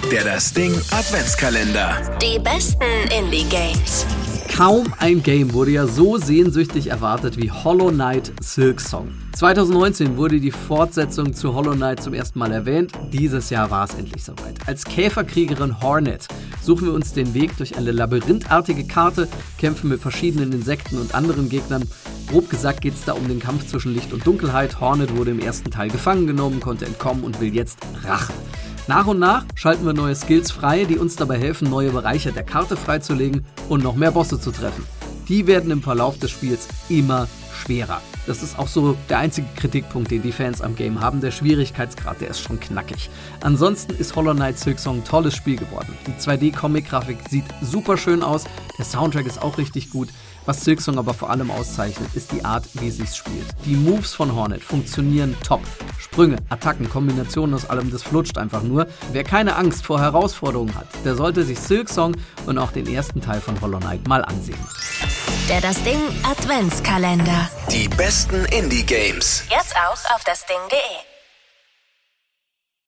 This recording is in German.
Der Das Ding Adventskalender. Die besten Indie-Games. Kaum ein Game wurde ja so sehnsüchtig erwartet wie Hollow Knight Silksong. 2019 wurde die Fortsetzung zu Hollow Knight zum ersten Mal erwähnt. Dieses Jahr war es endlich soweit. Als Käferkriegerin Hornet suchen wir uns den Weg durch eine labyrinthartige Karte, kämpfen mit verschiedenen Insekten und anderen Gegnern. Grob gesagt geht es da um den Kampf zwischen Licht und Dunkelheit. Hornet wurde im ersten Teil gefangen genommen, konnte entkommen und will jetzt Rache. Nach und nach schalten wir neue Skills frei, die uns dabei helfen, neue Bereiche der Karte freizulegen und noch mehr Bosse zu treffen. Die werden im Verlauf des Spiels immer schwerer. Das ist auch so der einzige Kritikpunkt, den die Fans am Game haben. Der Schwierigkeitsgrad, der ist schon knackig. Ansonsten ist Hollow Knight Silksong ein tolles Spiel geworden. Die 2D-Comic-Grafik sieht super schön aus, der Soundtrack ist auch richtig gut. Was Silksong aber vor allem auszeichnet, ist die Art, wie sie es spielt. Die Moves von Hornet funktionieren top. Sprünge, Attacken, Kombinationen aus allem, das flutscht einfach nur. Wer keine Angst vor Herausforderungen hat, der sollte sich Silksong und auch den ersten Teil von Hollow Knight mal ansehen. Der Das Ding Adventskalender. Die besten Indie-Games. Jetzt auch auf dasding.de.